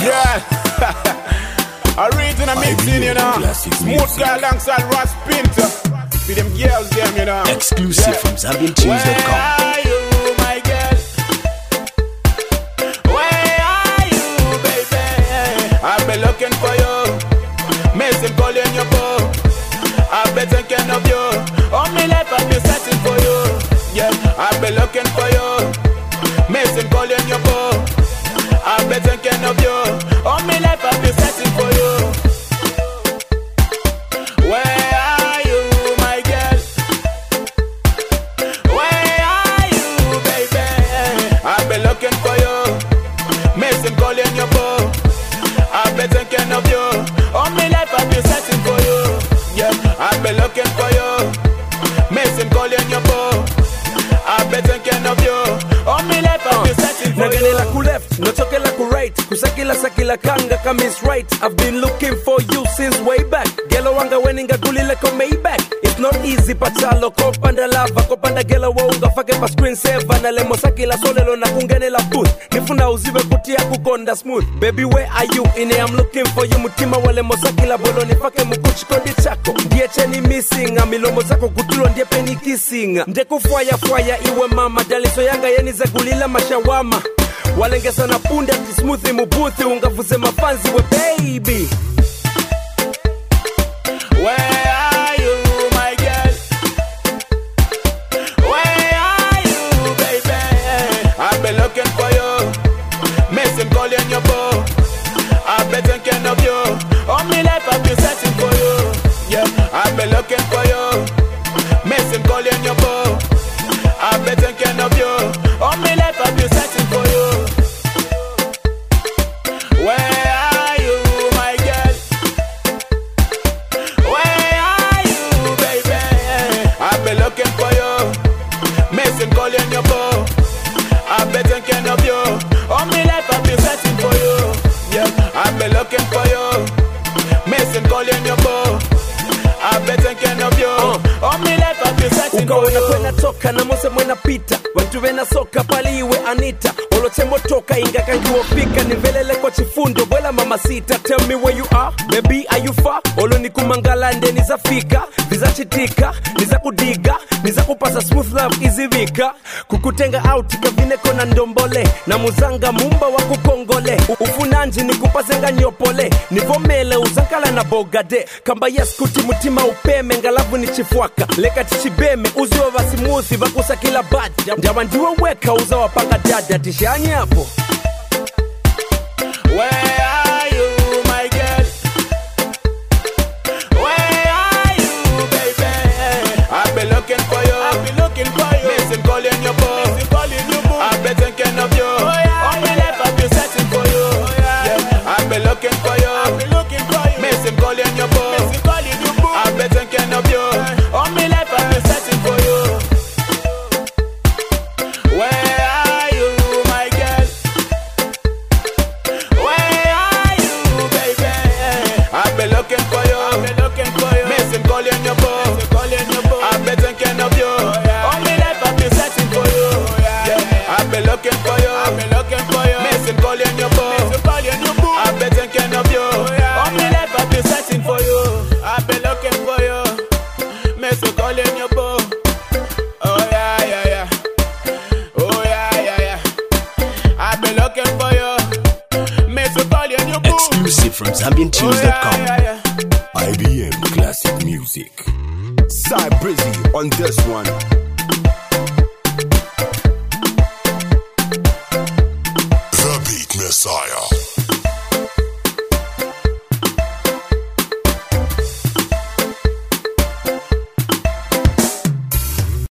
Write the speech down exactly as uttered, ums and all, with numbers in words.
Yeah. Original mixing, you know. Smooth guy alongside Ross Pinto. For them girls, them, you know. Exclusive yeah. from Zambian Tunes dot com. Where are you, my girl? Where are you, baby? I've been looking for you. Missing calling your boy. I've been thinking of you. All my life I've been searching for you. Yeah, I've been looking for you. Missing calling your boy. I've been thinking of you. All my life I've been searching for you. Where are you, my girl? Where are you, baby? I've been looking for you. Missing calling your boy. I've been thinking of you. All my life I've been searching for you. Yeah, I've been looking for you. Missing calling your boy. I've been thinking of you. All my life I've been searching for you. Naganela ku left, notokela ku right. Kusakila sakila kanga kamis right. I've been looking for you since way back. Gelo wanga weninga gulile ko Maybach. It's not easy pachalo kopanda lava kopanda gelo wonga fake pa screen saver na lemo sakila solelo na kungenela booth. Nifuna uzibe kutia kukonda smooth. Baby where are you? Ine I'm looking for you mutima wale mosakila bolo ni fake mukuchi kondi chako. Ndiye cheni missing amilomo zako kutulo ndiye peni kissing. Ndeku fwaya fwaya iwe mama daliso yanga yeni za gulila mashawama. Walengesa na punda smoothie mubuthi ungavuze mafanzi we baby. Where are you, my girl? Where are you, baby? I've been looking for you. Missing calling your boy. I've been thinking of you. All my life I've been searching for you. Yeah, I've been looking for you. Missing calling your boy. I've been thinking of you. All my life I've been searching for you. Where are you, my girl? Where are you, baby? I've been looking for you. Missing calling your boy. I've been thinking of you. All my life I've been searching for you. Yeah, I've been looking for you. Missing calling your boy. I've been thinking of you. All my life I've been searching for you. Kwena toka na mose mwena pita. Wantu wena soka pali iwe Anita. Olo tembo toka inga kangiwo pika. Nivelele kwa chifundo wela mama sita. Tell me where you are, baby are you far? Olo ni kumangala nde niza fika. Niza chitika, niza kudiga. Niza kupasa smooth love easy vika. Kukutenga out kavine kona ndombole. Na muzanga mumba wa kukongole. Ufunanji ni kupazenga nyopole. Nivomele uzankala na bogade. Kamba yes kuti mutima upeme ngalavu ni chifwaka. Leka tichibeme uzi wa vasimuthi vakusa kila baja. Ndawa ndiwa weka uza wapanga dada tishani hapo. Where are you, my girl? Where are you, baby? I've been looking for you. I've been looking for you. Missing calling your boy. Missing calling your boy. I've been thinking of you. Oh, yeah, all my life I've been searching for you. Oh, yeah, yeah. I've been looking for you. I've been looking for you. Missing calling your boy. Missing calling your boy. I've been thinking of you. All my life I've been searching for you. Where are you, my girl? Where are you, baby? I've been looking for you. I've been looking for you. Missing calling your boy. Missing calling your boy. I've been thinking of you. Oh, yeah. All my life I've been searching for you. Oh, yeah, yeah. Yeah. I've been looking for you. I've been looking for you. Missing calling your boy. Missing calling your boy. I've been thinking of you. Oh, yeah. All my life I've been searching for you. I've been looking for you. Missing calling your boy. Oh yeah, yeah, yeah. Oh yeah, yeah, yeah. I've been looking for you. Missing calling your boy. Exclusive from Zambian Tunes dot com. Oh, yeah, yeah, yeah. I B M Classic Music. Cy Brizzy on this one.